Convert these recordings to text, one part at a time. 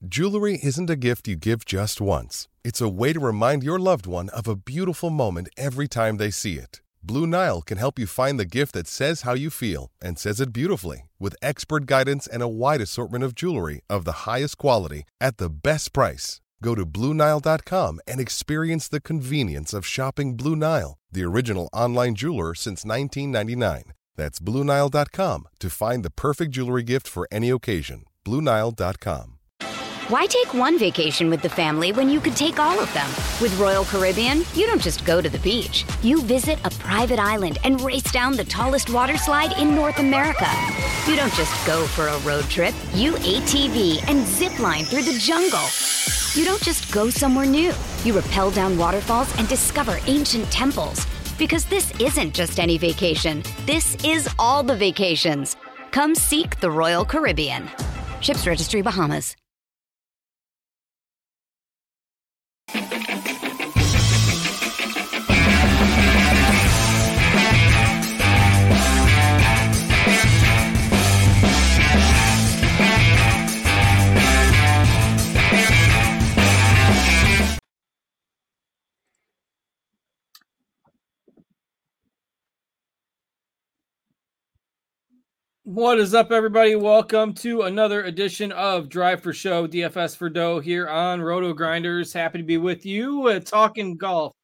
Jewelry isn't a gift you give just once. It's a way to remind your loved one of a beautiful moment every time they see it. Blue Nile can help you find the gift that says how you feel and says it beautifully, with expert guidance and a wide assortment of jewelry of the highest quality at the best price. Go to BlueNile.com and experience the convenience of shopping Blue Nile, the original online jeweler since 1999. That's BlueNile.com to find the perfect jewelry gift for any occasion. BlueNile.com. Why take one vacation with the family when you could take all of them? With Royal Caribbean, you don't just go to the beach. You visit a private island and race down the tallest water slide in North America. You don't just go for a road trip. You ATV and zip line through the jungle. You don't just go somewhere new. You rappel down waterfalls and discover ancient temples. Because this isn't just any vacation. This is all the vacations. Come seek the Royal Caribbean. Ships Registry, Bahamas. What is up, everybody? Welcome to another edition of Drive for Show, DFS for Dough here on Roto Grinders. Happy to be with you talking golf.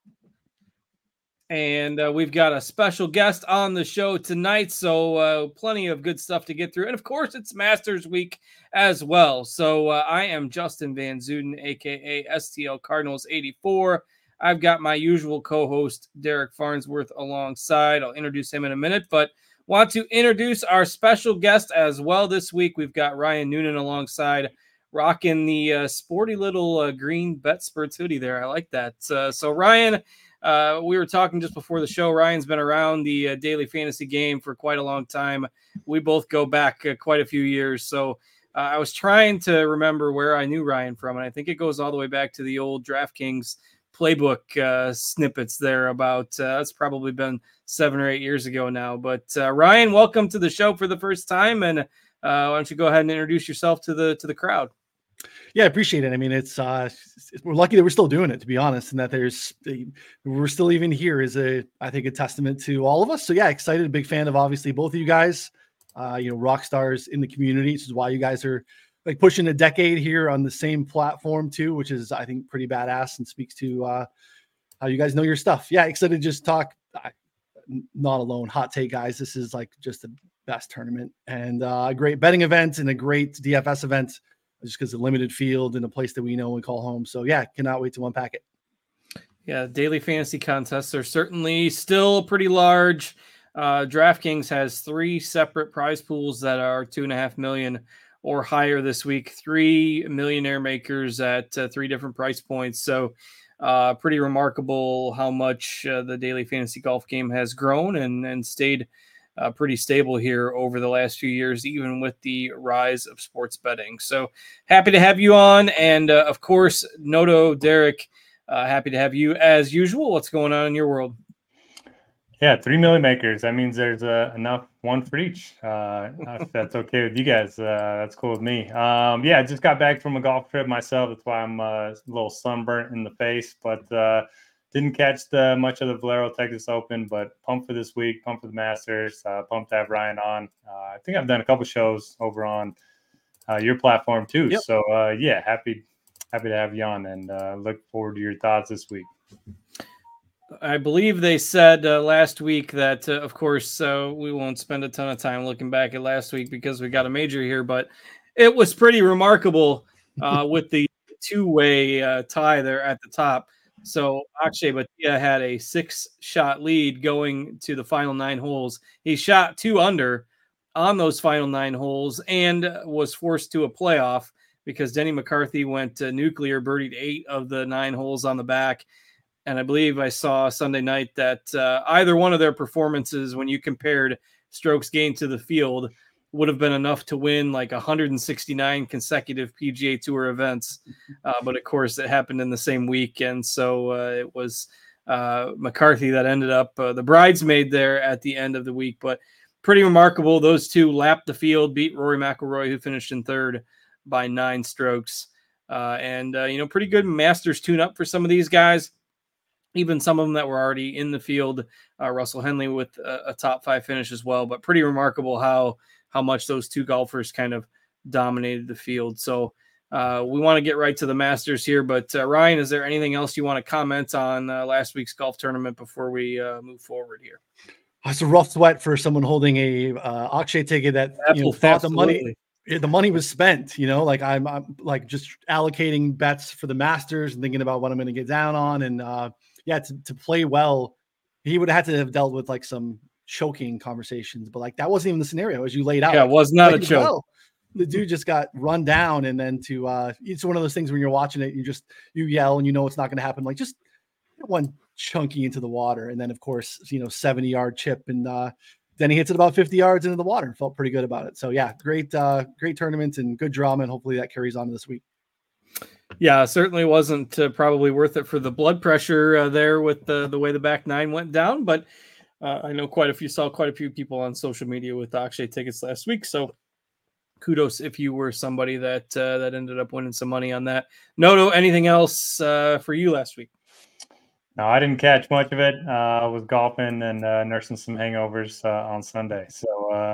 And we've got a special guest on the show tonight, so plenty of good stuff to get through. And, of course, it's Masters Week as well. So I am Justin Van Zuden, a.k.a. STL Cardinals 84. I've got my usual co-host, Derek Farnsworth, alongside. I'll introduce him in a minute, but want to introduce our special guest as well this week. We've got Ryan Noonan alongside, rocking the sporty little green BetSperts hoodie there. I like that. So Ryan, we were talking just before the show. Ryan's been around the daily fantasy game for quite a long time. We both go back quite a few years. So I was trying to remember where I knew Ryan from, and I think it goes all the way back to the old DraftKings playbook snippets there about that's probably been 7 or 8 years ago now. But Ryan, welcome to the show for the first time, and why don't you go ahead and introduce yourself to the crowd? Yeah, I appreciate it. I mean, it's we're lucky that we're still doing it, to be honest, and that we're still even here is I think a testament to all of us. So yeah, excited, big fan of obviously both of you guys, rock stars in the community. This is why you guys are like pushing a decade here on the same platform too, which is, I think, pretty badass and speaks to how you guys know your stuff. Yeah, excited to just talk. Not alone. Hot take, guys. This is like just the best tournament and a great betting event and a great DFS event just because of limited field and a place that we know and call home. So yeah, cannot wait to unpack it. Yeah, daily fantasy contests are certainly still pretty large. DraftKings has 3 separate prize pools that are $2.5 million or higher this week, 3 millionaire makers at 3 different price points. So pretty remarkable how much the daily fantasy golf game has grown and stayed pretty stable here over the last few years, even with the rise of sports betting. So happy to have you on. And of course, Noto, Derek, happy to have you as usual. What's going on in your world? Yeah, 3 million makers. That means there's enough, one for each. If that's okay with you guys, that's cool with me. Yeah, I just got back from a golf trip myself. That's why I'm a little sunburnt in the face, but didn't catch much of the Valero Texas Open, but pumped for this week, pumped for the Masters, pumped to have Ryan on. I think I've done a couple shows over on your platform too. Yep. So yeah, happy to have you on, and look forward to your thoughts this week. I believe they said last week that, of course, we won't spend a ton of time looking back at last week because we got a major here, but it was pretty remarkable with the 2-way tie there at the top. So Akshay Bhatia had a 6-shot lead going to the final 9 holes. He shot 2 under on those final 9 holes and was forced to a playoff because Denny McCarthy went nuclear, birdied 8 of the 9 holes on the back. And I believe I saw Sunday night that either one of their performances, when you compared strokes gained to the field, would have been enough to win like 169 consecutive PGA Tour events. But of course, it happened in the same week. And so it was McCarthy that ended up the bridesmaid there at the end of the week. But pretty remarkable. Those two lapped the field, beat Rory McIlroy, who finished in third by 9 strokes. and pretty good Masters tune-up for some of these guys. Even some of them that were already in the field. Russell Henley with a top 5 finish as well, but pretty remarkable how much those two golfers kind of dominated the field. So we want to get right to the Masters here, but Ryan, is there anything else you want to comment on last week's golf tournament before we move forward here? It's a rough sweat for someone holding a Akshay ticket that thought the money was spent. Like I'm like just allocating bets for the Masters and thinking about what I'm going to get down on, and to play well, he would have had to have dealt with like some choking conversations, but like that wasn't even the scenario as you laid out. Yeah, it was not a choke. Well, the dude just got run down, and then it's one of those things when you're watching it, you yell and it's not going to happen. Like just one chunky into the water, and then of course 70-yard chip, and then he hits it about 50 yards into the water. Felt pretty good about it. So yeah, great tournament and good drama, and hopefully that carries on this week. Yeah, certainly wasn't probably worth it for the blood pressure there with the way the back nine went down, but I know saw quite a few people on social media with Akshay tickets last week. So kudos if you were somebody that ended up winning some money on that. Noto, anything else for you last week? No, I didn't catch much of it. I was golfing and nursing some hangovers on Sunday. So,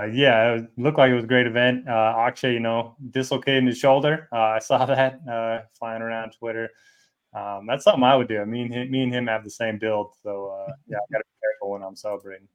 it looked like it was a great event. Akshay, dislocating his shoulder. I saw that flying around Twitter. That's something I would do. Me and him have the same build. So, I got to be careful when I'm celebrating.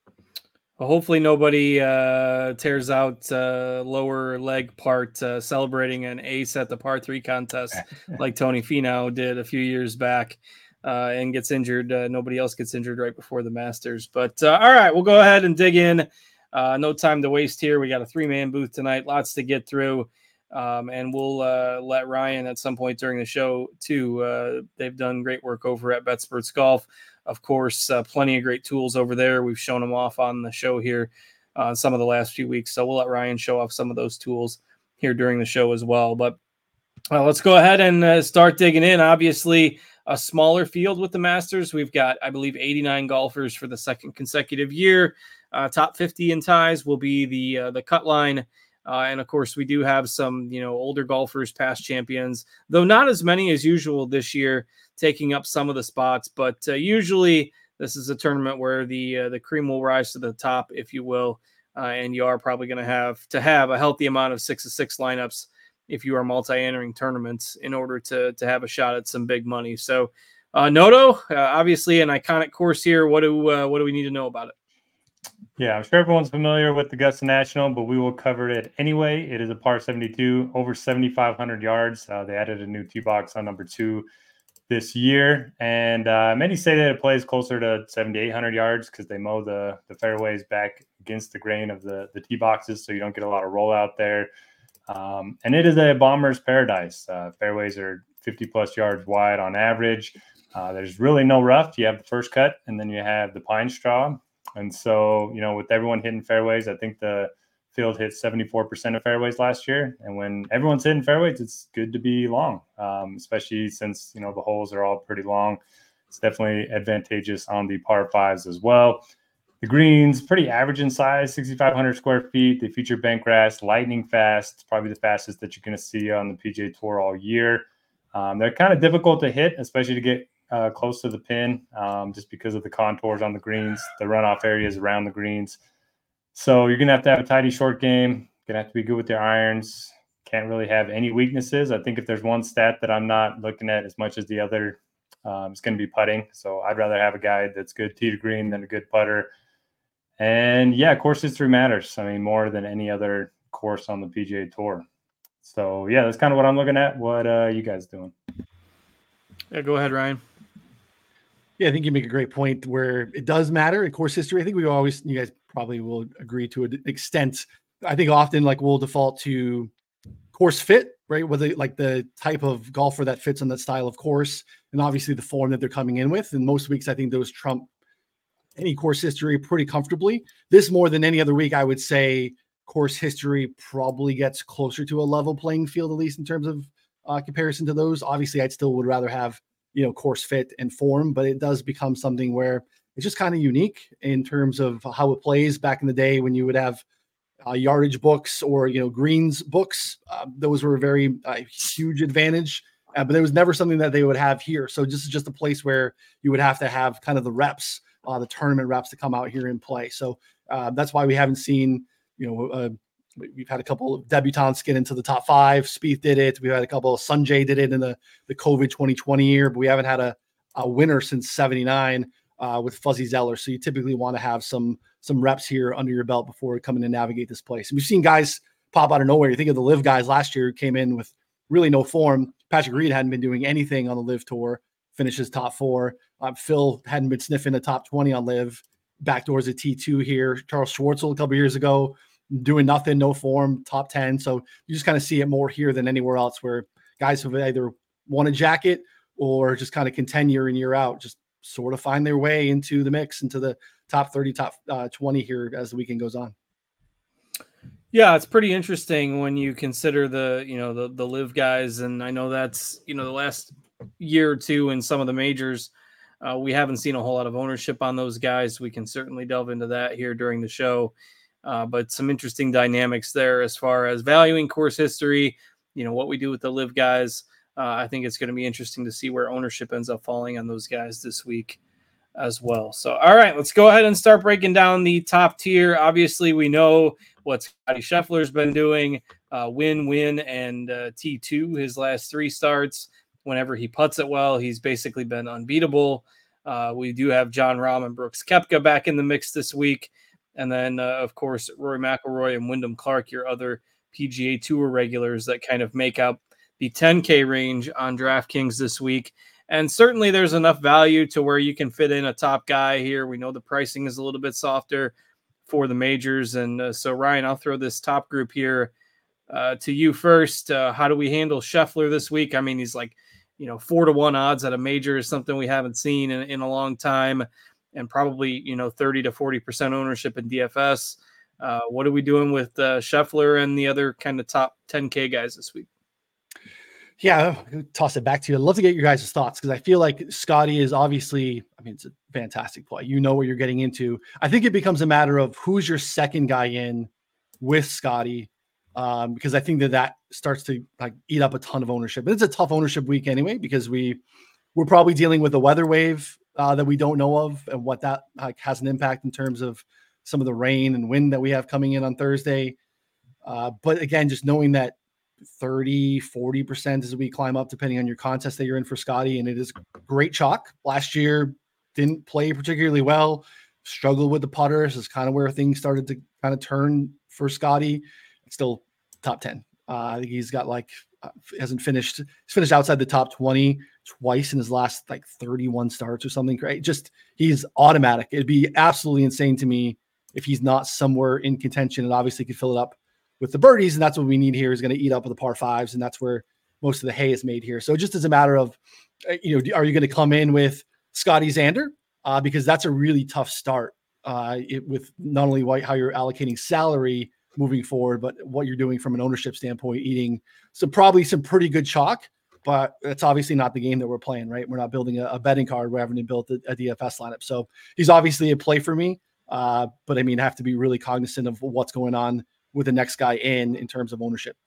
Well, hopefully nobody tears out lower leg part celebrating an ace at the par 3 contest like Tony Finau did a few years back. And gets injured. Nobody else gets injured right before the Masters. But all right, we'll go ahead and dig in. No time to waste here. We got a 3-man booth tonight, lots to get through. And we'll let Ryan at some point during the show too. They've done great work over at BetSports Golf. Of course, plenty of great tools over there. We've shown them off on the show here some of the last few weeks. So we'll let Ryan show off some of those tools here during the show as well. But let's go ahead and start digging in. Obviously, a smaller field with the Masters. We've got, I believe, 89 golfers for the second consecutive year. Top 50 in ties will be the cut line. And of course, we do have some, older golfers, past champions, though not as many as usual this year, taking up some of the spots. But usually this is a tournament where the cream will rise to the top, if you will. And you are probably going to have a healthy amount of 6-6 lineups if you are multi-entering tournaments in order to have a shot at some big money. So Noto, obviously an iconic course here. What do we need to know about it? Yeah, I'm sure everyone's familiar with the Augusta National, but we will cover it anyway. It is a par 72, over 7,500 yards. They added a new tee box on number 2 this year. And many say that it plays closer to 7,800 yards because they mow the fairways back against the grain of the tee boxes, so you don't get a lot of rollout there. And it is a bomber's paradise. Fairways are 50-plus yards wide on average. There's really no rough. You have the first cut, and then you have the pine straw. And so, with everyone hitting fairways, I think the field hit 74% of fairways last year. And when everyone's hitting fairways, it's good to be long, especially since, the holes are all pretty long. It's definitely advantageous on the par 5s as well. The greens, pretty average in size, 6,500 square feet. They feature bent grass, lightning fast. It's probably the fastest that you're going to see on the PGA Tour all year. They're kind of difficult to hit, especially to get close to the pin, just because of the contours on the greens, the runoff areas around the greens. So you're going to have a tidy short game. Going to have to be good with your irons. Can't really have any weaknesses. I think if there's one stat that I'm not looking at as much as the other, it's going to be putting. So I'd rather have a guy that's good tee to green than a good putter. And course history matters. I mean, more than any other course on the PGA Tour. So that's kind of what I'm looking at. What you guys doing? Yeah, go ahead, Ryan. Yeah, I think you make a great point where it does matter in course history. I think you guys probably will agree to an extent. I think often we'll default to course fit, right? Whether the type of golfer that fits on that style of course, and obviously the form that they're coming in with. And most weeks, I think those trump any course history pretty comfortably. This more than any other week, I would say course history probably gets closer to a level playing field, at least in terms of comparison to those. Obviously, I still would rather have, course fit and form, but it does become something where it's just kind of unique in terms of how it plays. Back in the day when you would have yardage books or, greens books. Those were a very huge advantage, but it was never something that they would have here. So this is just a place where you would have to have kind of the reps, the tournament reps to come out here and play. So that's why we haven't seen, we've had a couple of debutants get into the top 5. Spieth did it. We've had a couple of Sanjay did it in the COVID 2020 year, but we haven't had a winner since 79 with Fuzzy Zeller. So you typically want to have some reps here under your belt before coming to navigate this place. And we've seen guys pop out of nowhere. You think of the Live guys last year who came in with really no form. Patrick Reed hadn't been doing anything on the Live Tour, finishes top 4. Phil hadn't been sniffing the top 20 on Live. Backdoors at T2 here. Charles Schwartzel a couple years ago, doing nothing, no form, top 10. So you just kind of see it more here than anywhere else, where guys have either won a jacket or just kind of contend year in, year out, just sort of find their way into the mix, into the top 30, top 20 here as the weekend goes on. Yeah, it's pretty interesting when you consider the Live guys. And I know that's, the last year or two in some of the majors, we haven't seen a whole lot of ownership on those guys. We can certainly delve into that here during the show. But some interesting dynamics there as far as valuing course history, what we do with the Live guys. I think it's going to be interesting to see where ownership ends up falling on those guys this week as well. So, all right, let's go ahead and start breaking down the top tier. Obviously, we know what Scottie Scheffler's been doing, win, and T2 his last 3 starts. Whenever he putts it well, he's basically been unbeatable. We do have Jon Rahm and Brooks Koepka back in the mix this week. And then, of course, Rory McIlroy and Wyndham Clark, your other PGA Tour regulars that kind of make up the 10K range on DraftKings this week. And certainly there's enough value to where you can fit in a top guy here. We know the pricing is a little bit softer for the majors. And so, Ryan, I'll throw this top group here to you first. How do we handle Scheffler this week? I mean, he's like, 4-1 odds at a major is something we haven't seen in a long time. And probably, 30 to 40% ownership in DFS. What are we doing with Scheffler and the other kind of top 10K guys this week? Yeah, I'll toss it back to you. I'd love to get your guys' thoughts, because I feel like Scottie is obviously, it's a fantastic play. You know what you're getting into. I think it becomes a matter of who's your second guy in with Scottie, because I think that starts to eat up a ton of ownership. But it's a tough ownership week anyway, because we're probably dealing with a weather wave that we don't know of, and what that has an impact in terms of some of the rain and wind that we have coming in on Thursday. But again, just knowing that 30-40% as we climb up, depending on your contest that you're in for Scottie, and it is great chalk. Last year didn't play particularly well, struggled with the putters. Is kind of where things started to kind of turn for Scottie. Still top 10. I think he's got he's finished outside the top 20 twice in his last 31 starts or something. Great. Just, he's automatic. It'd be absolutely insane to me if he's not somewhere in contention, and obviously could fill it up with the birdies. And that's what we need here, is going to eat up with the par 5s. And that's where most of the hay is made here. So just as a matter of, are you going to come in with Scottie Xander? Because that's a really tough start with not only how you're allocating salary moving forward, but what you're doing from an ownership standpoint, eating probably some pretty good chalk. But that's obviously not the game that we're playing, right? We're not building a betting card. We're having to build a DFS lineup. So he's obviously a play for me. But I have to be really cognizant of what's going on with the next guy in terms of ownership.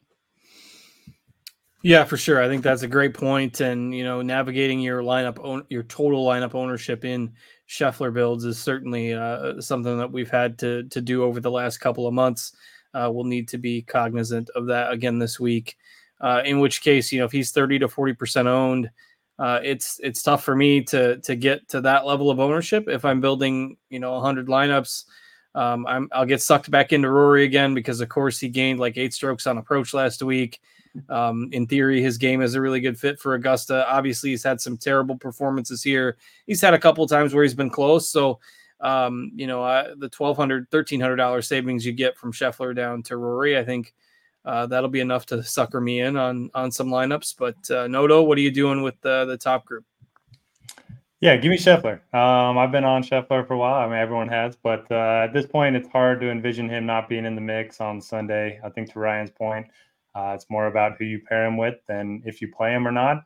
Yeah, for sure. I think that's a great point. And, navigating your your total lineup ownership in Scheffler builds is certainly something that we've had to do over the last couple of months. We'll need to be cognizant of that again this week. In which case, if he's 30 to 40% owned, it's tough for me to get to that level of ownership. If I'm building, 100 lineups, I'll get sucked back into Rory again, because of course he gained 8 strokes on approach last week. In theory, his game is a really good fit for Augusta. Obviously, he's had some terrible performances here. He's had a couple of times where he's been close. So, the $1,200, $1,300 savings you get from Scheffler down to Rory, I think that'll be enough to sucker me in on some lineups. But Noto, what are you doing with the top group? Yeah, give me Scheffler. I've been on Scheffler for a while. Everyone has, but at this point, it's hard to envision him not being in the mix on Sunday. I think, to Ryan's point, it's more about who you pair him with than if you play him or not.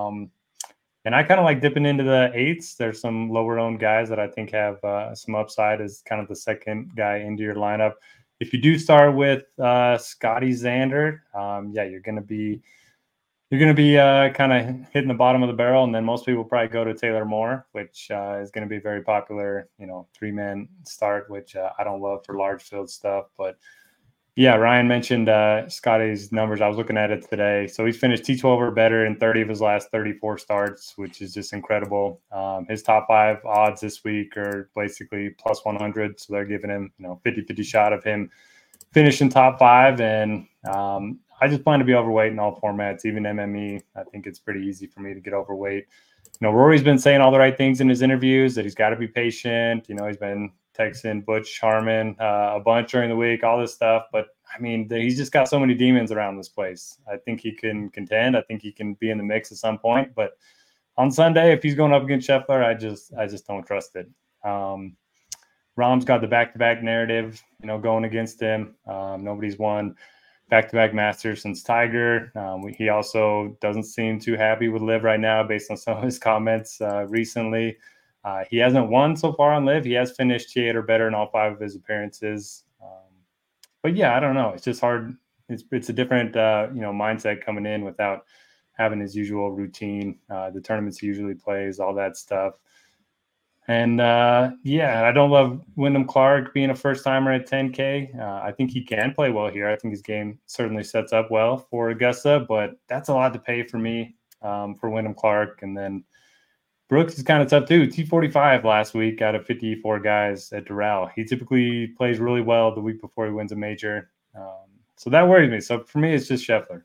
And I kind of like dipping into the 8s. There's some lower owned guys that I think have some upside as kind of the second guy into your lineup. if you do start with Scotty Xander, you're going to be kind of hitting the bottom of the barrel, and then most people probably go to Taylor Moore, which is going to be very popular, 3-man start, which I don't love for large field stuff. But yeah, Ryan mentioned Scotty's numbers. I was looking at it today. So he's finished T12 or better in 30 of his last 34 starts, which is just incredible. His top 5 odds this week are basically plus 100. So they're giving him, 50-50 shot of him finishing top 5. And I just plan to be overweight in all formats, even MME. I think it's pretty easy for me to get overweight. Rory's been saying all the right things in his interviews, that he's got to be patient. He's been texting Butch Harmon a bunch during the week, all this stuff. But I mean, he's just got so many demons around this place. I think he can contend. I think he can be in the mix at some point. But on Sunday, if he's going up against Scheffler, I just don't trust it. Rahm's got the back-to-back narrative, going against him. Nobody's won back-to-back Masters since Tiger. He also doesn't seem too happy with LIV right now based on some of his comments recently. He hasn't won so far on LIV. He has finished T8 or better in all 5 of his appearances. But yeah, I don't know. It's just hard. It's a different, mindset coming in without having his usual routine, the tournaments he usually plays, all that stuff. And I don't love Wyndham Clark being a first timer at 10K. I think he can play well here. I think his game certainly sets up well for Augusta, but that's a lot to pay for me for Wyndham Clark. And then Brooks is kind of tough too. T45 last week out of 54 guys at Doral. He typically plays really well the week before he wins a major. So that worries me. So for me, it's just Scheffler.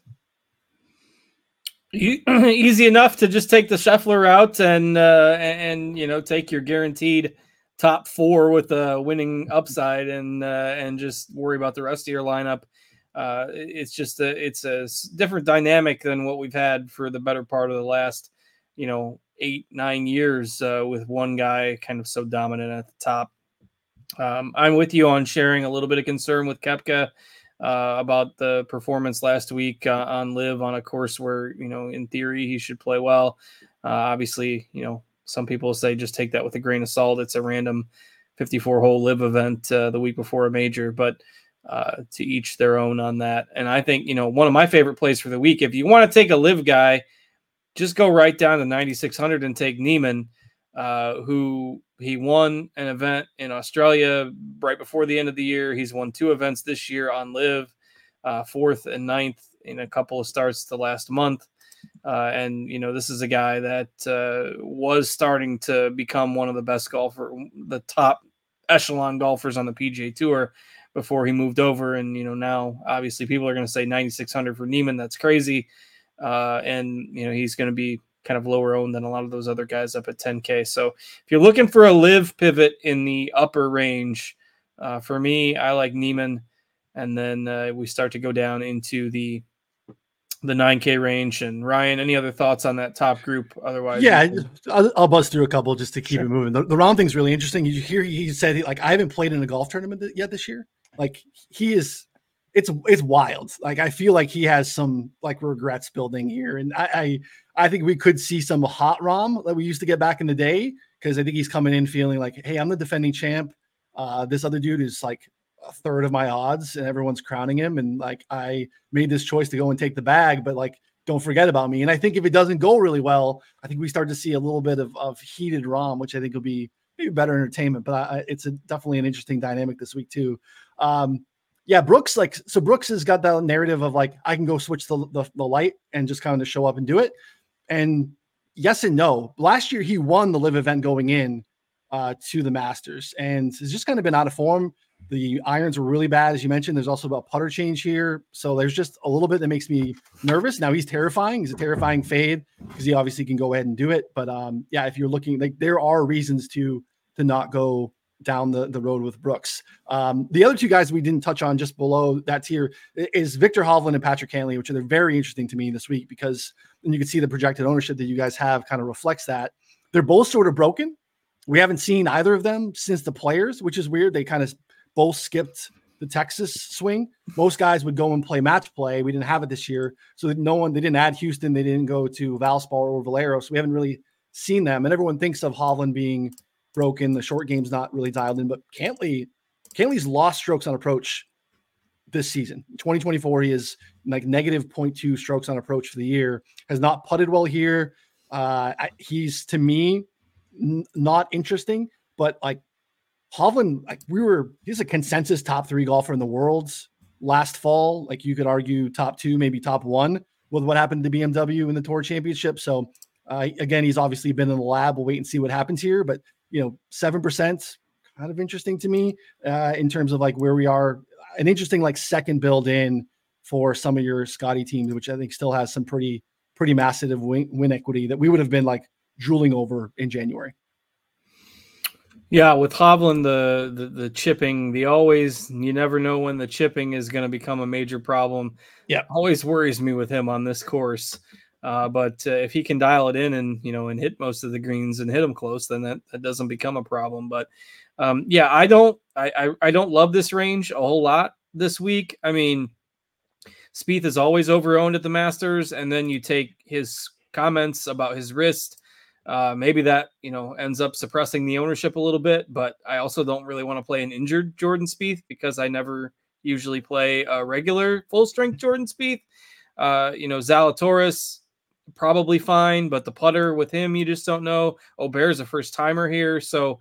Easy enough to just take the Scheffler route and take your guaranteed top 4 with a winning upside and just worry about the rest of your lineup. It's a different dynamic than what we've had for the better part of the last 8-9 years with one guy kind of so dominant at the top. I'm with you on sharing a little bit of concern with Koepka about the performance last week on LIV on a course where, in theory he should play well. Obviously, some people say just take that with a grain of salt. It's a random 54-hole LIV event the week before a major, but to each their own on that. And I think, one of my favorite plays for the week, if you want to take a LIV guy, just go right down to 9,600 and take Niemann, who he won an event in Australia right before the end of the year. He's won 2 events this year on LIV, 4th and 9th in a couple of starts the last month. And this is a guy that was starting to become one of the best the top echelon golfers on the PGA Tour before he moved over. And, now obviously people are going to say 9,600 for Niemann. That's crazy. And he's going to be kind of lower owned than a lot of those other guys up at 10K. So if you're looking for a LIV pivot in the upper range, for me, I like Niemann. And then we start to go down into the 9K range. And Ryan, any other thoughts on that top group? Otherwise, yeah, I'll buzz through a couple just to keep it moving. The Rahm thing's really interesting. You hear he said I haven't played in a golf tournament yet this year. Like he is. It's wild. Like I feel like he has some regrets building here, and I think we could see some hot Rahm that we used to get back in the day, because I think he's coming in feeling like, hey, I'm the defending champ. This other dude is like a third of my odds, and everyone's crowning him. And I made this choice to go and take the bag, but don't forget about me. And I think if it doesn't go really well, I think we start to see a little bit of heated Rahm, which I think will be maybe better entertainment. But it's definitely an interesting dynamic this week too. Yeah, Brooks, Brooks has got that narrative of I can go switch the light and just kind of show up and do it. And yes and no. Last year he won the LIV event going in to the Masters, and has just kind of been out of form. The irons were really bad, as you mentioned. There's also about putter change here, so there's just a little bit that makes me nervous. Now he's terrifying. He's a terrifying fade because he obviously can go ahead and do it. But if you're looking, there are reasons to not go down the road with Brooks. The other 2 guys we didn't touch on just below that tier is Victor Hovland and Patrick Cantlay, which are very interesting to me this week, because then you can see the projected ownership that you guys have kind of reflects that. They're both sort of broken. We haven't seen either of them since the Players, which is weird. They kind of both skipped the Texas swing. Most guys would go and play match play. We didn't have it this year. So they didn't add Houston. They didn't go to Valspar or Valero. So we haven't really seen them. And everyone thinks of Hovland being broken. The short game's not really dialed in, but Cantlay's lost strokes on approach this season. 2024, he is like negative 0.2 strokes on approach for the year, has not putted well here. He's, to me, not interesting, but like Hovland, like he's a consensus top 3 golfer in the world last fall. Like you could argue top 2, maybe top 1 with what happened to BMW in the Tour Championship. So again, he's obviously been in the lab. We'll wait and see what happens here, but 7% kind of interesting to me in terms of like where we are. An interesting like second build in for some of your Scotty teams, which I think still has some pretty massive win equity that we would have been like drooling over in January. Yeah, with Hovland, the chipping, you never know when the chipping is going to become a major problem. Yeah, always worries me with him on this course. But if he can dial it in and hit most of the greens and hit them close, then that doesn't become a problem. But I don't love this range a whole lot this week. I mean, Spieth is always over-owned at the Masters, and then you take his comments about his wrist. Maybe that, ends up suppressing the ownership a little bit, but I also don't really want to play an injured Jordan Spieth because I never usually play a regular full-strength Jordan Spieth. Zalatoris, probably fine, but the putter with him, you just don't know. Aubert's a first-timer here, so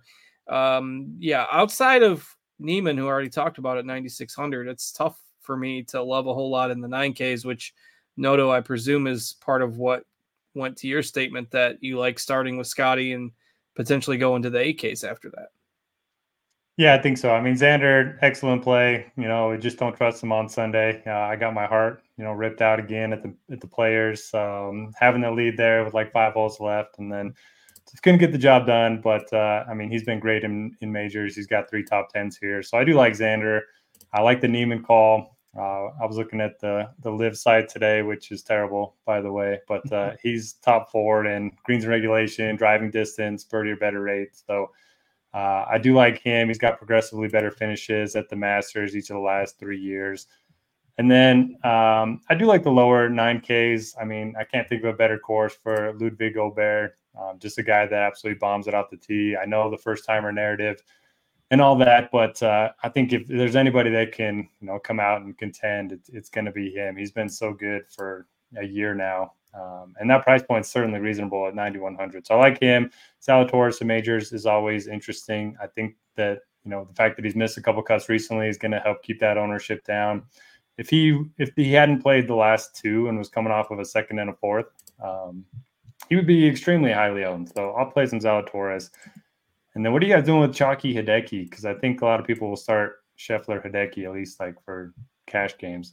outside of Neiman, who I already talked about at 9,600, it's tough for me to love a whole lot in the 9Ks, which Noto, I presume, is part of what went to your statement that you like starting with Scotty and potentially go into the 8Ks after that. Yeah, I think so. I mean, Xander, excellent play. We just don't trust him on Sunday. I got my heart, ripped out again at the Players. Having the lead there with like 5 holes left, and then just couldn't get the job done. But he's been great in majors. He's got 3 top 10s here, so I do like Xander. I like the Neiman call. I was looking at the live site today, which is terrible, by the way, but he's top 4 in greens and regulation, driving distance, birdie or better rate. So I do like him. He's got progressively better finishes at the Masters each of the last 3 years. And then I do like the lower 9Ks. I mean, I can't think of a better course for Ludwig Aubert, just a guy that absolutely bombs it off the tee. I know the first-timer narrative and all that, but I think if there's anybody that can, come out and contend, it's going to be him. He's been so good for a year now, and that price point is certainly reasonable at 9,100. So I like him. Zalatoris in majors is always interesting. I think that the fact that he's missed a couple cuts recently is going to help keep that ownership down. If he hadn't played the last 2 and was coming off of a 2nd and a 4th, he would be extremely highly owned. So I'll play some Zalatoris. And then what are you guys doing with Chalky Hideki? Because I think a lot of people will start Scheffler Hideki, at least like for cash games.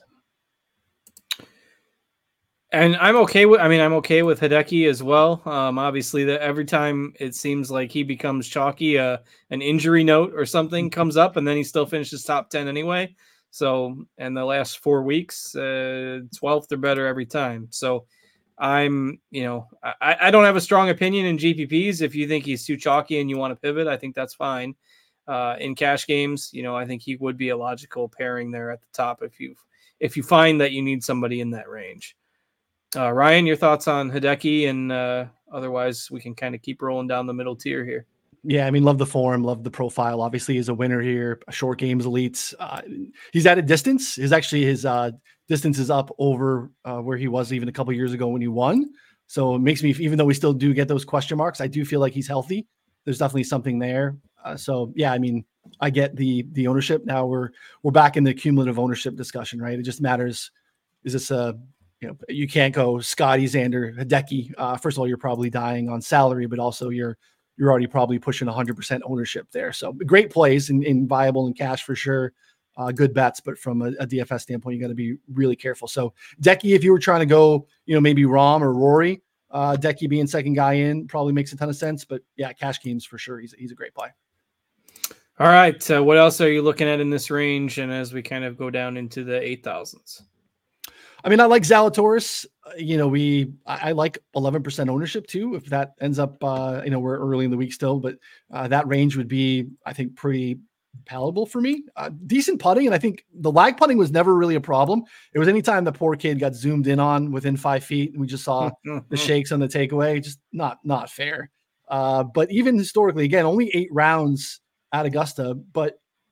And I'm okay with Hideki as well. Obviously, that every time it seems like he becomes chalky, an injury note or something comes up, and then he still finishes top 10 anyway. So, in the last 4 weeks, 12th or better every time. So, I don't have a strong opinion in GPPs. If you think he's too chalky and you want to pivot, I think that's fine. In cash games, I think he would be a logical pairing there at the top if you find that you need somebody in that range. Ryan, your thoughts on Hideki, and otherwise we can kind of keep rolling down the middle tier here. Yeah, I mean, love the form, love the profile. Obviously, he's a winner here. Short games elites. He's at a distance. His distance is up over where he was even a couple years ago when he won. So it makes me, even though we still do get those question marks, I do feel like he's healthy. There's definitely something there. So yeah, I mean, I get the ownership. Now we're back in the cumulative ownership discussion, right? It just matters. Is this you can't go Scotty, Xander, Hideki. First of all, you're probably dying on salary, but also you're already probably pushing 100% ownership there. So great plays in viable and cash for sure. Good bets, but from a DFS standpoint, you got to be really careful. So Decky, if you were trying to go, maybe Rahm or Rory, Decky being second guy in probably makes a ton of sense, but yeah, cash games for sure. He's a great play. All right. What else are you looking at in this range? And as we kind of go down into the 8,000s. I mean, I like Zalatoris. I like 11% ownership too. If that ends up, we're early in the week still, but that range would be, I think, pretty palatable for me. Decent putting, and I think the lag putting was never really a problem. It was anytime the poor kid got zoomed in on within 5 feet, and we just saw the shakes on the takeaway. Just not fair. But even historically, again, only 8 rounds at Augusta, but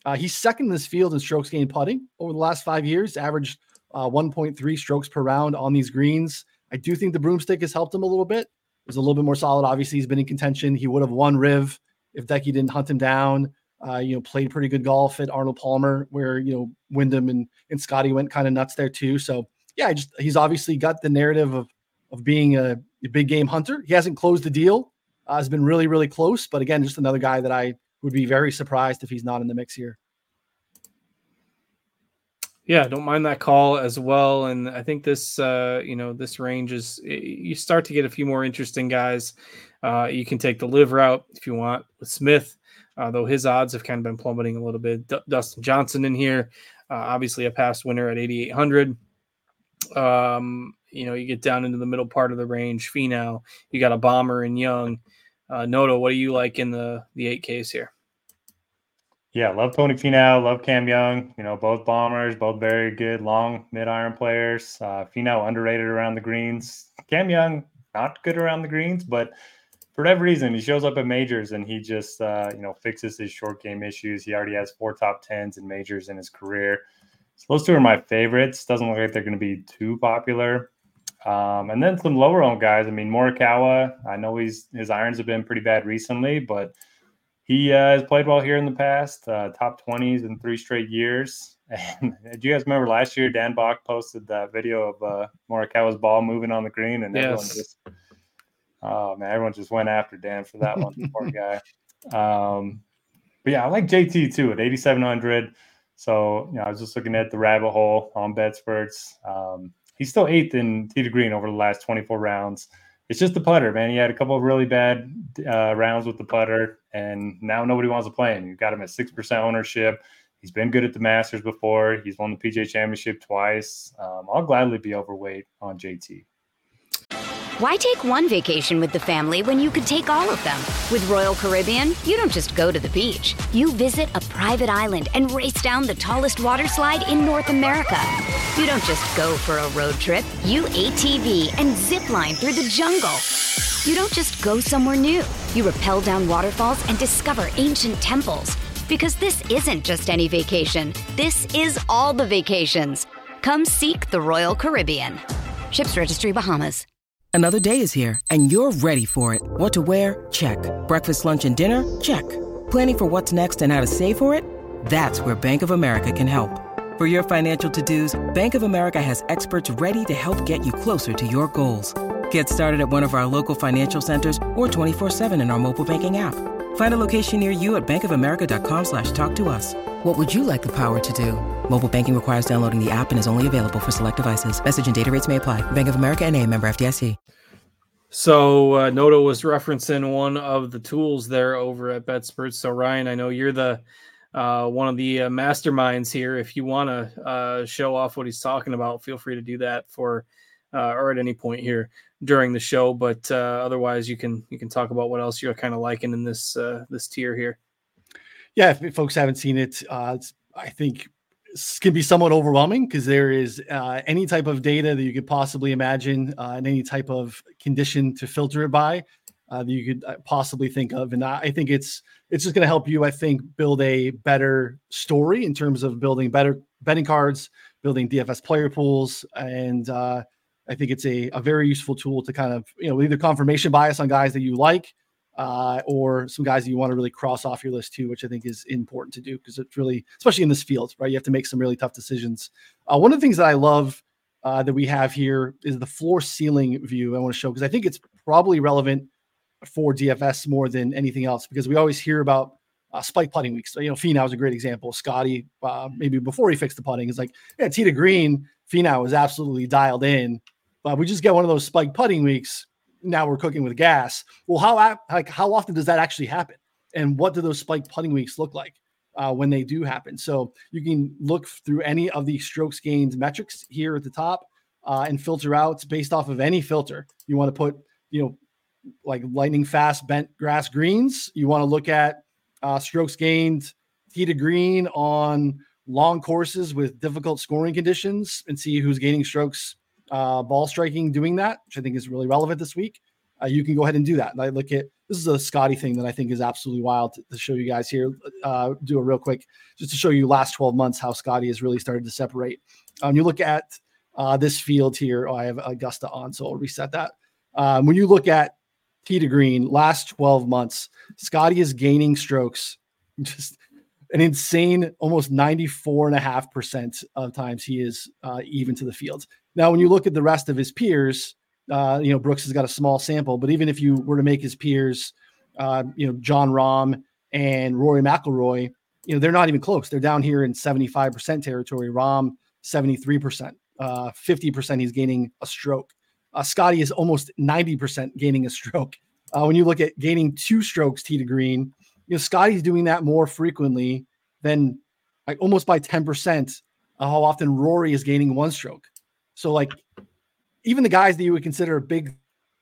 He's second in this field in strokes gained putting over the last 5 years, averaged 1.3 strokes per round on these greens. I do think the broomstick has helped him a little bit. He's a little bit more solid. Obviously, he's been in contention. He would have won Riv if Decky didn't hunt him down. Played pretty good golf at Arnold Palmer, where, Wyndham and Scotty went kind of nuts there too. So yeah, he's obviously got the narrative of being a big game hunter. He hasn't closed the deal. Has been really, really close. But again, just another guy that I would be very surprised if he's not in the mix here. Yeah, don't mind that call as well. And I think this, this range is, you start to get a few more interesting guys. You can take the live route if you want with Smith, though his odds have kind of been plummeting a little bit. Dustin Johnson in here, obviously a past winner at 8,800. You get down into the middle part of the range. Finau, you got a bomber in Young. Noto, what do you like in the 8Ks here? Yeah, love Tony Finau, love Cam Young. Both bombers, both very good long mid-iron players. Finau underrated around the greens. Cam Young not good around the greens, but for whatever reason, he shows up at majors and he just fixes his short game issues. He already has 4 top 10s in majors in his career. So those two are my favorites. Doesn't look like they're going to be too popular. And then some lower owned guys. I mean, Morikawa, I know his irons have been pretty bad recently, but he has played well here in the past, top 20s in 3 straight years. And do you guys remember last year, Dan Bach posted that video of Morikawa's ball moving on the green, and everyone just went after Dan for that one, poor guy. But yeah, I like JT too at 8,700. So, I was just looking at the rabbit hole on BetSperts. He's still 8th in tee to green over the last 24 rounds. It's just the putter, man. He had a couple of really bad rounds with the putter, and now nobody wants to play him. You got him at 6% ownership. He's been good at the Masters before. He's won the PGA Championship twice. I'll gladly be overweight on JT. Why take one vacation with the family when you could take all of them? With Royal Caribbean, you don't just go to the beach. You visit a private island and race down the tallest water slide in North America. You don't just go for a road trip. You ATV and zip line through the jungle. You don't just go somewhere new. You rappel down waterfalls and discover ancient temples. Because this isn't just any vacation. This is all the vacations. Come seek the Royal Caribbean. Ships Registry, Bahamas. Another day is here, and you're ready for it. What to wear? Check. Breakfast, lunch, and dinner? Check. Planning for what's next and how to save for it? That's where Bank of America can help. For your financial to-dos, Bank of America has experts ready to help get you closer to your goals. Get started at one of our local financial centers or 24/7 in our mobile banking app. Find a location near you at bankofamerica.com/talktous. What would you like the power to do? Mobile banking requires downloading the app and is only available for select devices. Message and data rates may apply. Bank of America NA, member FDIC. So Noto was referencing one of the tools there over at BetSperts. So Ryan, I know you're the one of the masterminds here. If you want to show off what he's talking about, feel free to do that or at any point here during the show. But otherwise, you can talk about what else you're kind of liking in this tier here. Yeah, if folks haven't seen it, I think it can be somewhat overwhelming because there is any type of data that you could possibly imagine and any type of condition to filter it by that you could possibly think of. And I think it's just going to help you, I think, build a better story in terms of building better betting cards, building DFS player pools. And I think it's a very useful tool to kind of, either confirmation bias on guys that you like, or some guys that you want to really cross off your list too, which I think is important to do because it's really, especially in this field, right? You have to make some really tough decisions. One of the things that I love that we have here is the floor ceiling view I want to show, because I think it's probably relevant for DFS more than anything else, because we always hear about spike putting weeks. So, Finau is a great example. Scotty, maybe before he fixed the putting, is like, tee to green, Finau is absolutely dialed in, but we just get one of those spike putting weeks. Now we're cooking with gas. Well, how often does that actually happen? And what do those spike putting weeks look like when they do happen? So you can look through any of the strokes gained metrics here at the top and filter out based off of any filter. You want to put, like lightning fast bent grass greens. You want to look at strokes gained tee to green on long courses with difficult scoring conditions and see who's gaining strokes ball striking doing that, which I think is really relevant this week. you can go ahead and do that. And I look at, this is a Scotty thing that I think is absolutely wild to show you guys here. Do a real quick, just to show you last 12 months, how Scotty has really started to separate. You look at this field here. Oh, I have Augusta on, so I'll reset that. When you look at tee to green, last 12 months, Scotty is gaining strokes, just an insane, almost 94.5% of times he is even to the field. Now, when you look at the rest of his peers, Brooks has got a small sample, but even if you were to make his peers, John Rahm and Rory McIlroy, they're not even close. They're down here in 75% territory. Rahm, 73%, 50% he's gaining a stroke. Scotty is almost 90% gaining a stroke. When you look at gaining 2 strokes tee to green, Scotty's doing that more frequently than, like, almost by 10%, how often Rory is gaining 1 stroke. So, like, even the guys that you would consider a big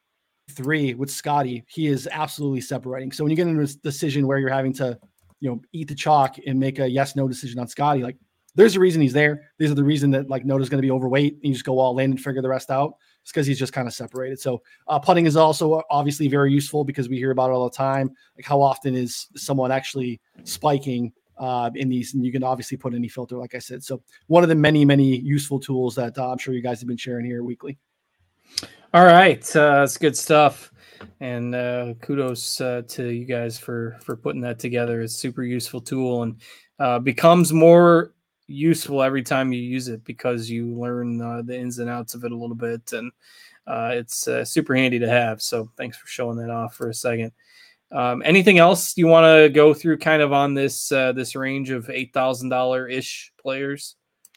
3 with Scotty, he is absolutely separating. So when you get into a decision where you're having to, eat the chalk and make a yes/no decision on Scotty, like, there's a reason he's there. These are the reason that, like, Noda's going to be overweight, and you just go all in and figure the rest out. It's because he's just kind of separated. So putting is also obviously very useful, because we hear about it all the time. Like, how often is someone actually spiking in these? And you can obviously put any filter, like I said. So one of the many, many useful tools that I'm sure you guys have been sharing here weekly. All right. That's good stuff. And kudos to you guys for putting that together. It's a super useful tool, and becomes more useful every time you use it, because you learn the ins and outs of it a little bit, and it's super handy to have. So thanks for showing that off for a second. Anything else you want to go through kind of on this range of $8,000 ish players?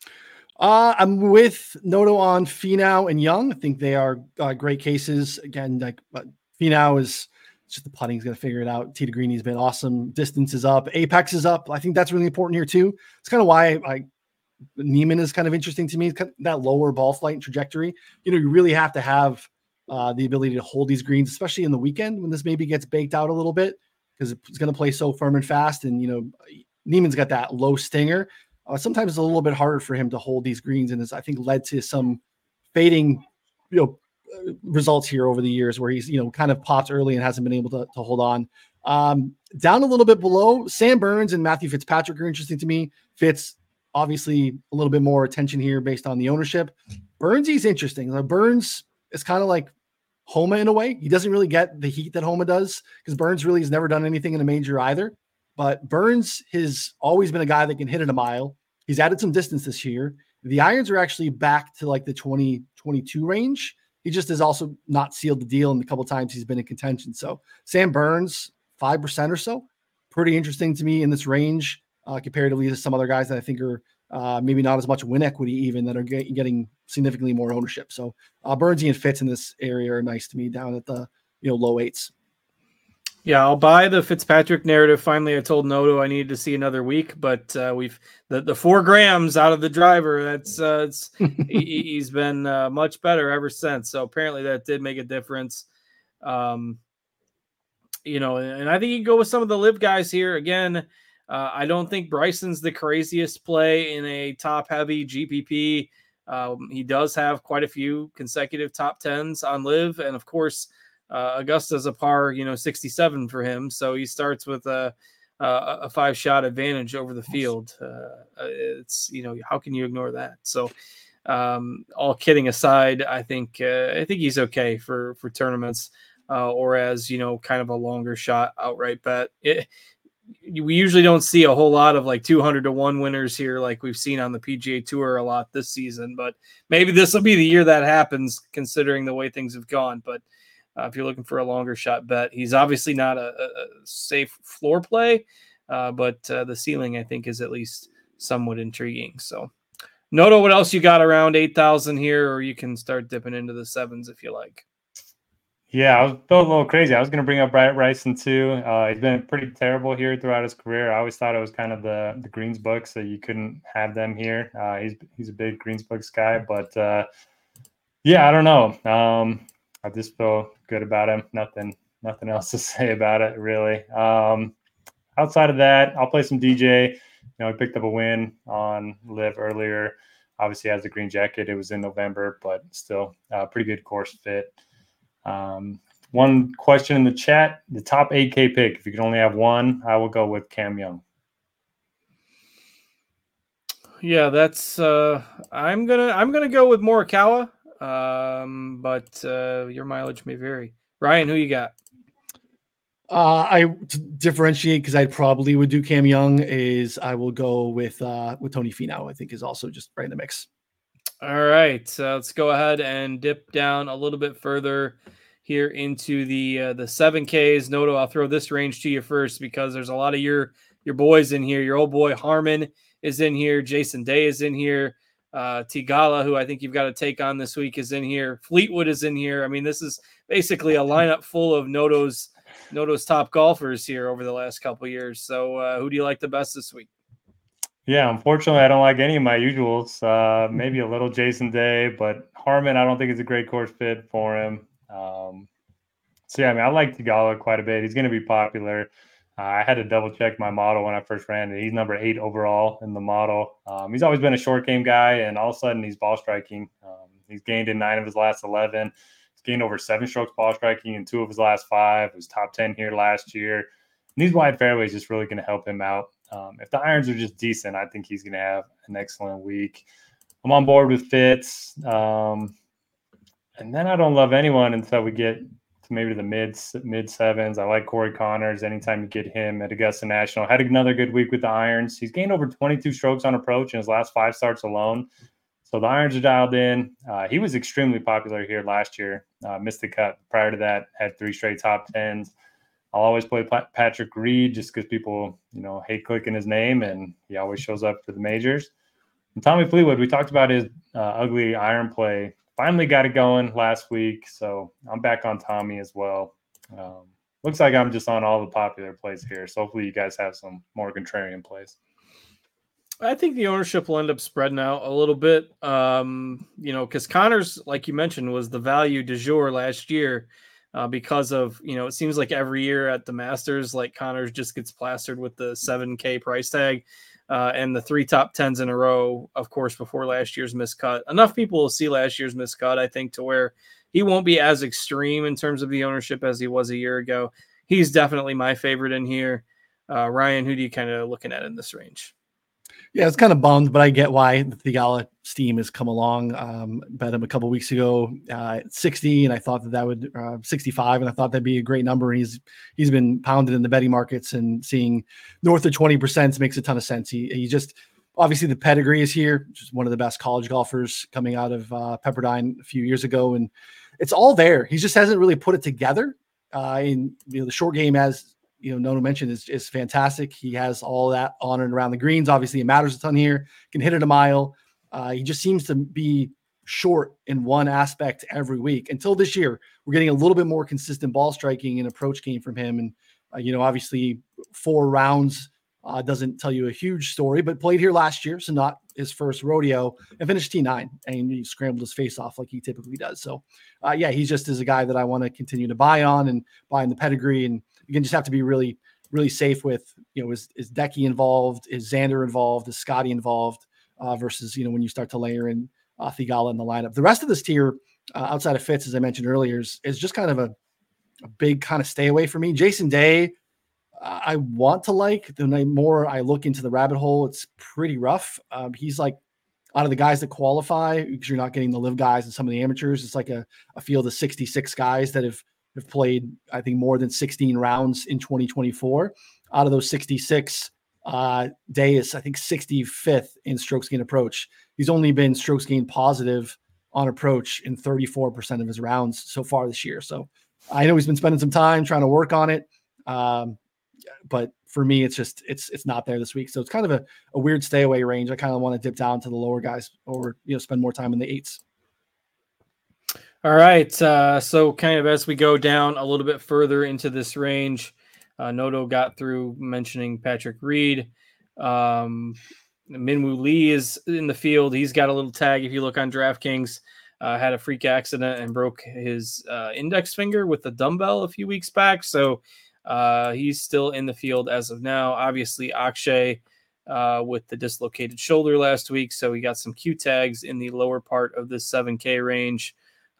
I'm with Noto on Finau and Young. I think they are great cases. Again, like, Finau is just, the putting is going to figure it out. Tee to green, he's been awesome. Distance is up. Apex is up. I think that's really important here too. It's kind of why Niemann is kind of interesting to me. It's kind of that lower ball flight and trajectory. You really have to have the ability to hold these greens, especially in the weekend when this maybe gets baked out a little bit, because it's going to play so firm and fast. And, Niemann's got that low stinger. Sometimes it's a little bit harder for him to hold these greens, and it's, I think, led to some fading, results here over the years, where he's, kind of popped early and hasn't been able to hold on. Down a little bit below, Sam Burns and Matthew Fitzpatrick are interesting to me. Fitz, obviously, a little bit more attention here based on the ownership. Burns, he's interesting. Burns is kind of like Homa in a way. He doesn't really get the heat that Homa does, because Burns really has never done anything in a major either. But Burns has always been a guy that can hit it a mile. He's added some distance this year. The irons are actually back to like the 2022 range. He just has also not sealed the deal in a couple of times he's been in contention. So Sam Burns, 5% or so, pretty interesting to me in this range, comparatively to some other guys that I think are maybe not as much win equity even, that are getting significantly more ownership. So Burnsy and Fitz in this area are nice to me, down at the low 8s. Yeah, I'll buy the Fitzpatrick narrative. Finally, I told Noto I needed to see another week, but we've the 4 grams out of the driver. That's he's been much better ever since. So apparently that did make a difference. And I think you can go with some of the live guys here. Again, I don't think Bryson's the craziest play in a top heavy GPP. He does have quite a few consecutive top 10s on live, and of course, Augusta's a par, 67 for him. So he starts with a 5-shot advantage over the field. It's, how can you ignore that? So all kidding aside, I think he's okay for tournaments or as, kind of a longer shot outright bet. We usually don't see a whole lot of like 200-1 winners here, like we've seen on the PGA Tour a lot this season, but maybe this will be the year that happens, considering the way things have gone. But if you're looking for a longer shot bet, he's obviously not a safe floor play, but the ceiling, I think, is at least somewhat intriguing. So, Noto, what else you got around 8,000 here, or you can start dipping into the 7s if you like. Yeah, I was felt a little crazy. I was going to bring up Bryson too. He's been pretty terrible here throughout his career. I always thought it was kind of the Greensbooks, so you couldn't have them here. He's a big Greensbooks guy, but I don't know. I just feel good about him. Nothing else to say about it, really. Outside of that, I'll play some DJ. He picked up a win on live earlier. Obviously has the green jacket. It was in November, but still pretty good course fit. one question in the chat, the top 8K pick. If you can only have one, I will go with Cam Young. Yeah, that's I'm gonna go with Morikawa, but your mileage may vary. Ryan, who you got? To differentiate, because I probably would do Cam Young, is I will go with Tony Finau. I think is also just right in the mix. All right, let's go ahead and dip down a little bit further here into the 7Ks. Noto, I'll throw this range to you first because there's a lot of your boys in here. Your old boy Harman is in here. Jason Day is in here. Tigala, who I think you've got to take on this week, is in here. Fleetwood is in here. I mean, this is basically a lineup full of Noto's top golfers here over the last couple of years. So who do you like the best this week? Yeah, unfortunately, I don't like any of my usuals. Maybe a little Jason Day, but Harman, I don't think it's a great course fit for him. So, yeah, I mean, I like Tigala quite a bit. He's going to be popular. I had to double check my model when I first ran it. He's number 8 overall in the model. He's always been a short game guy, and all of a sudden he's ball striking. He's gained in 9 of his last 11. He's gained over 7 strokes ball striking in 2 of his last 5. He was top 10 here last year. And these wide fairways just really going to help him out. If the irons are just decent, I think he's going to have an excellent week. I'm on board with Fitz. And then I don't love anyone until we get to maybe the mid 7s. I like Corey Connors. Anytime you get him at Augusta National. Had another good week with the irons. He's gained over 22 strokes on approach in his last 5 starts alone. So the irons are dialed in. He was extremely popular here last year. Missed the cut. Prior to that, had 3 straight top 10s. I'll always play Patrick Reed just because people, hate clicking his name, and he always shows up for the majors. And Tommy Fleetwood, we talked about his ugly iron play. Finally got it going last week, so I'm back on Tommy as well. Looks like I'm just on all the popular plays here, so hopefully you guys have some more contrarian plays. I think the ownership will end up spreading out a little bit, because Connors, like you mentioned, was the value du jour last year. Because of, it seems like every year at the Masters, like Connors just gets plastered with the 7K price tag and the 3 top 10s in a row, of course, before last year's miscut. Enough people will see last year's miscut, I think, to where he won't be as extreme in terms of the ownership as he was a year ago. He's definitely my favorite in here. Ryan, who do you kind of looking at in this range? Yeah, it's kind of bummed, but I get why the Tigala steam has come along. Bet him a couple weeks ago at 60, and I thought that would 65, and I thought that'd be a great number. And he's been pounded in the betting markets, and seeing north of 20% makes a ton of sense. He just obviously the pedigree is here, just one of the best college golfers coming out of Pepperdine a few years ago, and it's all there. He just hasn't really put it together. In the short game, as Noto mentioned, is fantastic. He has all that on and around the greens. Obviously, it matters a ton here. Can hit it a mile. He just seems to be short in one aspect every week. Until this year, we're getting a little bit more consistent ball striking and approach game from him. And obviously, 4 rounds doesn't tell you a huge story, but played here last year, so not his first rodeo, and finished T9, and he scrambled his face off like he typically does. So, he just is a guy that I want to continue to buy on and buy in the pedigree. And you can just have to be really, really safe with, is Decky involved? Is Xander involved? Is Scotty involved? Versus, when you start to layer in Tigala in the lineup. The rest of this tier, outside of Fitz, as I mentioned earlier, is just kind of a big kind of stay away for me. Jason Day, I want to like. The more I look into the rabbit hole, it's pretty rough. He's like, out of the guys that qualify, because you're not getting the live guys and some of the amateurs, it's like a field of 66 guys that have played, I think, more than 16 rounds in 2024. Out of those 66, Day is, I think, 65th in strokes gained approach. He's only been strokes gained positive on approach in 34% of his rounds so far this year. So I know he's been spending some time trying to work on it. But for me, it's just, it's not there this week. So it's kind of a weird stay away range. I kind of want to dip down to the lower guys or, spend more time in the 8s. All right. So kind of as we go down a little bit further into this range, Noto got through mentioning Patrick Reed. Minwoo Lee is in the field. He's got a little tag. If you look on DraftKings, had a freak accident and broke his index finger with a dumbbell a few weeks back. So he's still in the field as of now. Obviously, Akshay with the dislocated shoulder last week. So he got some Q tags in the lower part of the 7K range.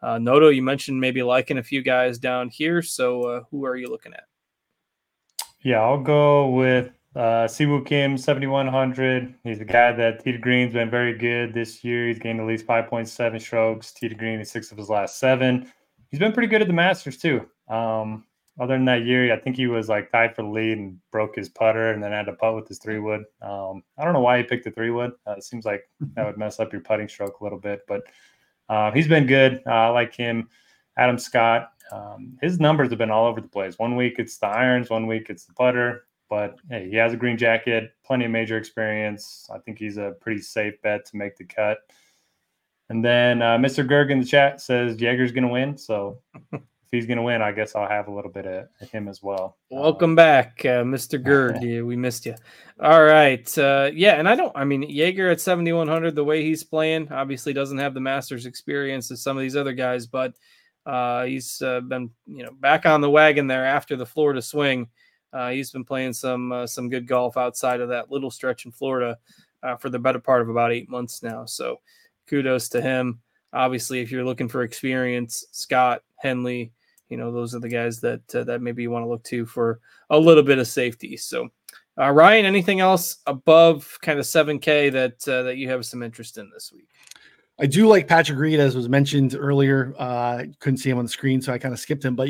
Noto, you mentioned maybe liking a few guys down here. So who are you looking at? Yeah, I'll go with Siwoo Kim, 7,100. He's a guy that Tee to Green's been very good this year. He's gained at least 5.7 strokes. Tee to Green is 6 of his last 7. He's been pretty good at the Masters too. Other than that year, I think he was like tied for the lead and broke his putter and then had to putt with his 3-wood. I don't know why he picked the 3-wood. It seems like that would mess up your putting stroke a little bit, but he's been good. I like him. Adam Scott, his numbers have been all over the place. 1 week it's the irons, 1 week it's the putter. But hey, he has a green jacket, plenty of major experience. I think he's a pretty safe bet to make the cut. And then Mr. Gerg in the chat says Jaeger's going to win. So if he's going to win, I guess I'll have a little bit of him as well. Welcome back, Mr. Gerg. Yeah, we missed you. All right. And Jaeger at 7,100, the way he's playing, obviously doesn't have the Masters experience as some of these other guys, but he's been, back on the wagon there after the Florida swing. He's been playing some good golf outside of that little stretch in Florida for the better part of about 8 months now. So kudos to him. Obviously, if you're looking for experience, Scott, Henley, those are the guys that maybe you want to look to for a little bit of safety. So, Ryan, anything else above kind of 7K that you have some interest in this week? I do like Patrick Reed, as was mentioned earlier. Couldn't see him on the screen, so I kind of skipped him. But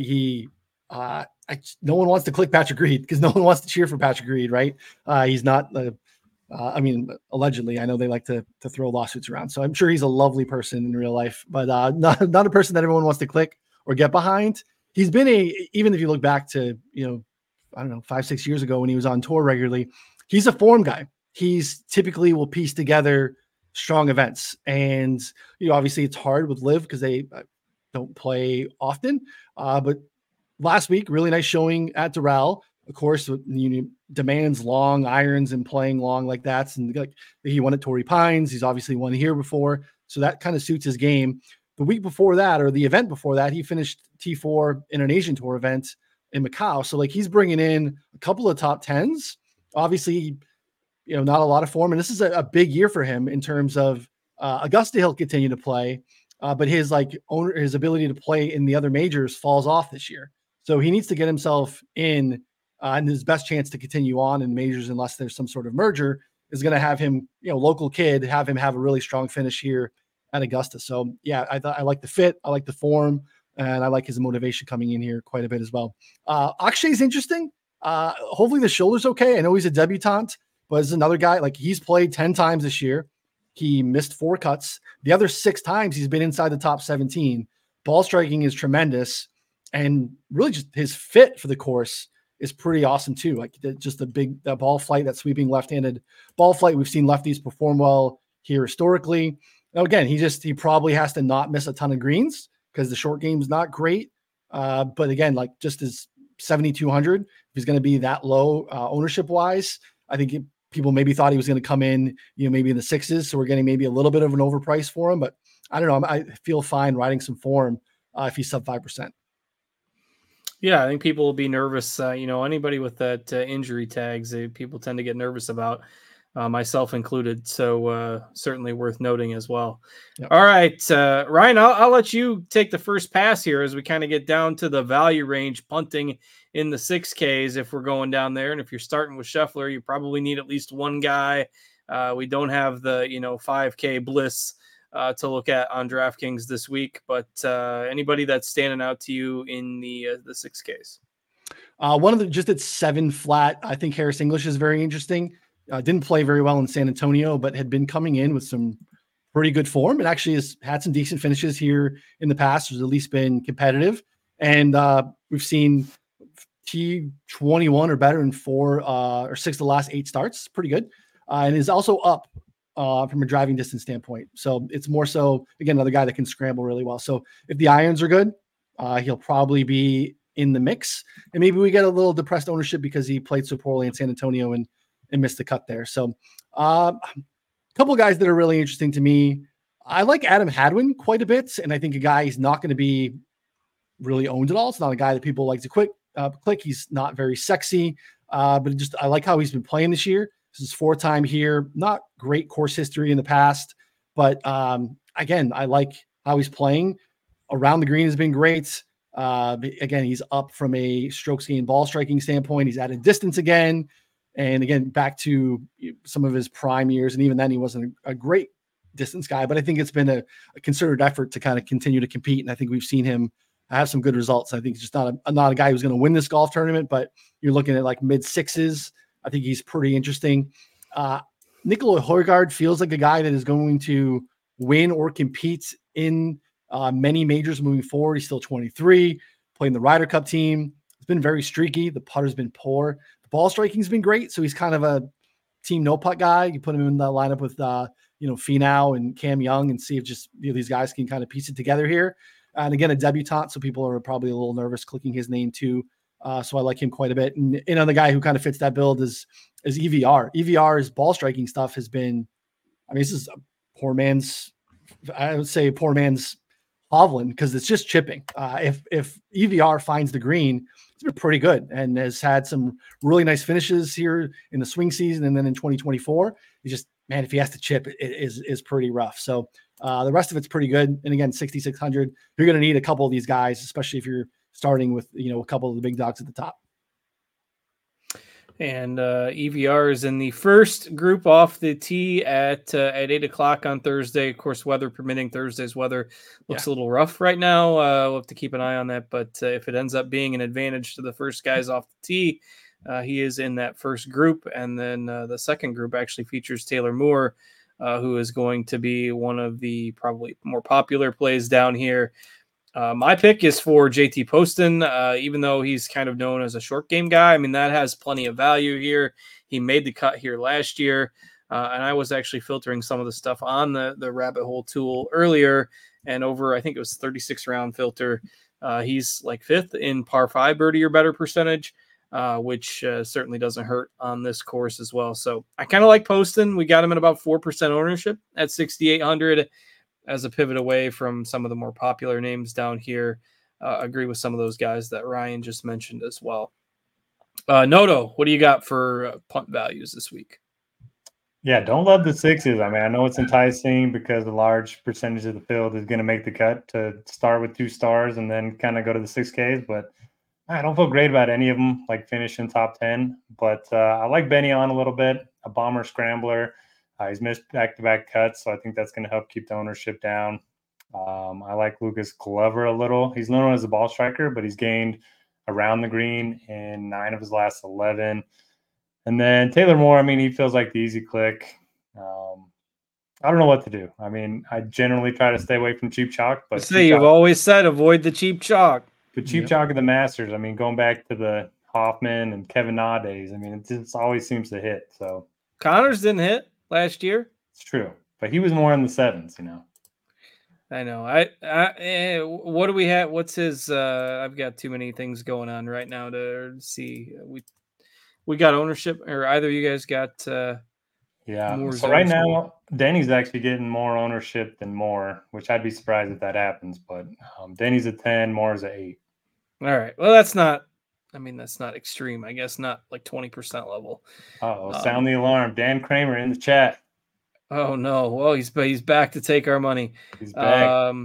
no one wants to click Patrick Reed because no one wants to cheer for Patrick Reed, right? He's not. Allegedly, I know they like to throw lawsuits around, so I'm sure he's a lovely person in real life, but not a person that everyone wants to click or get behind. He's been even if you look back to 5-6 years ago when he was on tour regularly, he's a form guy. He's typically will piece together strong events, and obviously it's hard with LIV because they don't play often. But last week, really nice showing at Doral. Of course, demands long irons and playing long like that. And he won at Torrey Pines. He's obviously won here before, so that kind of suits his game. The week before that, or the event before that, he finished T4 in an Asian Tour event in Macau. So he's bringing in a couple of top 10s. Obviously, not a lot of form, and this is a big year for him in terms of Augusta. He'll continue to play, but his ability to play in the other majors falls off this year. So he needs to get himself in, and his best chance to continue on in majors, unless there's some sort of merger, is going to have him, local kid, have him have a really strong finish here at Augusta. So yeah, I like the fit, I like the form, and I like his motivation coming in here quite a bit as well. Akshay's interesting. Hopefully the shoulder's okay. I know he's a debutant, but as another guy, he's played 10 times this year. He missed 4 cuts. The other 6 times he's been inside the top 17. Ball striking is tremendous. And really just his fit for the course is pretty awesome too. Just that ball flight, that sweeping left-handed ball flight. We've seen lefties perform well here historically. Now, again, he probably has to not miss a ton of greens because the short game is not great. But again, just his 7,200, if he's going to be that low ownership wise, I think people maybe thought he was going to come in, maybe in the 6s. So we're getting maybe a little bit of an overprice for him, but I don't know. I feel fine riding some form if he's sub 5%. Yeah, I think people will be nervous. Anybody with that injury tags, people tend to get nervous about, myself included. So certainly worth noting as well. Yep. All right, Ryan, I'll let you take the first pass here as we kind of get down to the value range, punting in the 6Ks if we're going down there. And if you're starting with Scheffler, you probably need at least one guy. We don't have the 5K bliss to look at on DraftKings this week, but anybody that's standing out to you in the 6Ks? One of the just at 7 flat. I think Harris English is very interesting. Didn't play very well in San Antonio, but had been coming in with some pretty good form. It actually has had some decent finishes here in the past. Has at least been competitive, and we've seen T21 or better in 4 or 6 of the last 8 starts. Pretty good, and is also up from a driving distance standpoint. So it's more so, again, another guy that can scramble really well. So if the irons are good, he'll probably be in the mix. And maybe we get a little depressed ownership because he played so poorly in San Antonio and missed the cut there. So a couple of guys that are really interesting to me. I like Adam Hadwin quite a bit. And I think a guy he's not going to be really owned at all. It's not a guy that people like to click. He's not very sexy, but I like how he's been playing this year. This is 4th time here. Not great course history in the past, but again, I like how he's playing. around the green has been great. Again, he's up from a strokes gained ball striking standpoint. He's added distance again. And again, back to some of his prime years. And even then he wasn't a great distance guy, but I think it's been a concerted effort to kind of continue to compete. And I think we've seen him have some good results. I think he's just not a guy who's going to win this golf tournament, but you're looking at like mid sixes. I think he's pretty interesting. Nicolai Højgaard feels like a guy that is going to win or compete in many majors moving forward. He's still 23, playing the Ryder Cup team. It's been very streaky. The putter's been poor. The ball striking's been great. So he's kind of a team no putt guy. You put him in the lineup with Finau and Cam Young and see if just these guys can kind of piece it together here. And again, a debutant, so people are probably a little nervous clicking his name too. So I like him quite a bit. And another guy who kind of fits that build is EVR. EVR's ball striking stuff has been, this is a poor man's Hovland, because it's just chipping. If EVR finds the green, it's been pretty good and has had some really nice finishes here in the swing season. And then in 2024, he's just, if he has to chip, it is pretty rough. So the rest of it's pretty good. And again, 6,600, you're going to need a couple of these guys, especially if you're starting with, a couple of the big dogs at the top. And EVR is in the first group off the tee at 8:00 on Thursday. Of course, weather permitting. Thursday's weather looks a little rough right now. We'll have to keep an eye on that. But if it ends up being an advantage to the first guys off the tee, he is in that first group. And then the second group actually features Taylor Moore, who is going to be one of the probably more popular plays down here. My pick is for JT Poston, even though he's kind of known as a short game guy. That has plenty of value here. He made the cut here last year, and I was actually filtering some of the stuff on the rabbit hole tool earlier, and over, I think it was 36 round filter. He's like 5th in par 5 birdie or better percentage, which certainly doesn't hurt on this course as well. So I kind of like Poston. We got him at about 4% ownership at 6,800. As a pivot away from some of the more popular names down here. Agree with some of those guys that Ryan just mentioned as well. Noto, what do you got for punt values this week? Yeah, don't love the sixes. I know it's enticing because a large percentage of the field is going to make the cut to start with 2 stars and then kind of go to the 6Ks. But I don't feel great about any of them, like finishing top 10. But I like Benny on a little bit, a bomber scrambler. He's missed back-to-back cuts, so I think that's going to help keep the ownership down. I like Lucas Glover a little. He's known as a ball striker, but he's gained around the green in 9 of his last 11. And then Taylor Moore, he feels like the easy click. I don't know what to do. I generally try to stay away from cheap chalk. But you've always said avoid the cheap chalk. The cheap chalk of the Masters, going back to the Hoffman and Kevin Na days, it just always seems to hit. So Connors didn't hit last year. It's true, but he was more in the 7s, I know. What do we have? What's his? I've got too many things going on right now to see. We got ownership, or either of you guys got? Yeah. So right now, Denny's actually getting more ownership than Moore, which I'd be surprised if that happens. But Denny's at 10, Moore's at 8. All right. Well, that's not. That's not extreme. I guess not like 20% level. Sound the alarm. Dan Kramer in the chat. Oh no! Well, he's back to take our money. He's back.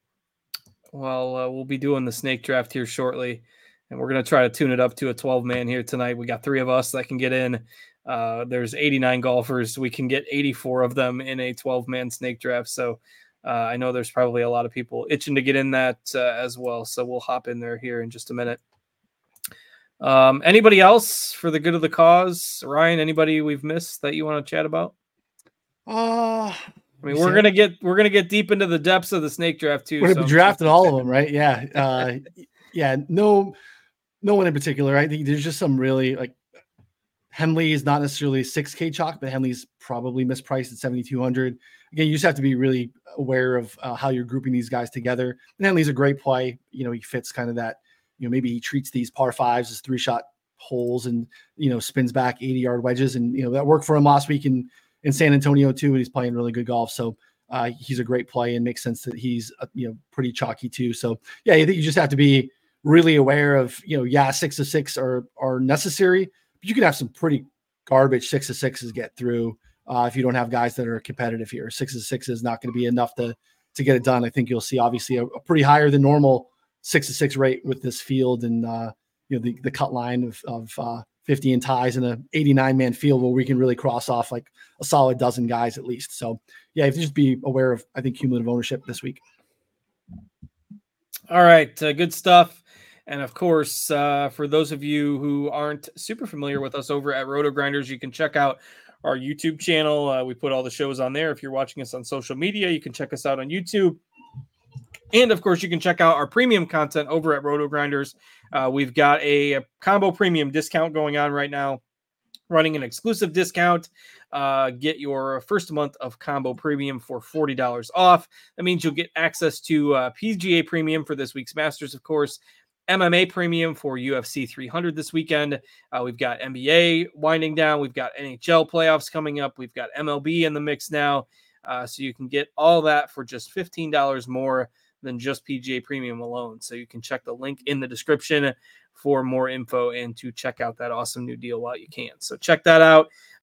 We'll be doing the snake draft here shortly, and we're gonna try to tune it up to a 12-man here tonight. We got 3 of us that can get in. There's 89 golfers. We can get 84 of them in a 12-man snake draft. So I know there's probably a lot of people itching to get in that as well. So we'll hop in there here in just a minute. Anybody else for the good of the cause? Ryan, anybody we've missed that you want to chat about? We're gonna get deep into the depths of the snake draft too. We're gonna be drafting all of them, right? Yeah. No one in particular. I think there's just some really like Henley is not necessarily 6K chalk, but Henley's probably mispriced at 7,200. Again, you just have to be really aware of how you're grouping these guys together. And Henley's a great play. He fits kind of that. Maybe he treats these par 5s as 3-shot holes and spins back 80-yard wedges, and that worked for him last week in San Antonio too, and he's playing really good golf. So he's a great play, and makes sense that he's pretty chalky too. So yeah, I think you just have to be really aware of 6 of 6 are necessary, but you can have some pretty garbage 6 of 6s get through if you don't have guys that are competitive here. 6 of 6 is not going to be enough to to get it done. I think you'll see obviously a pretty higher than normal 6-6 rate with this field, and the cut line of 50 and ties in a 89 man field where we can really cross off like a solid dozen guys at least. So yeah, you have to just be aware of, I think, cumulative ownership this week. All right. Good stuff. And of course, for those of you who aren't super familiar with us over at Roto Grinders, you can check out our YouTube channel. We put all the shows on there. If you're watching us on social media, you can check us out on YouTube. And of course, you can check out our premium content over at Roto Grinders. We've got a combo premium discount going on right now, running an exclusive discount. Get your first month of combo premium for $40 off. That means you'll get access to PGA premium for this week's Masters, of course, MMA premium for UFC 300 this weekend. We've got NBA winding down. We've got NHL playoffs coming up. We've got MLB in the mix now. So you can get all that for just $15 more than just PGA premium alone. So you can check the link in the description for more info and to check out that awesome new deal while you can. So check that out.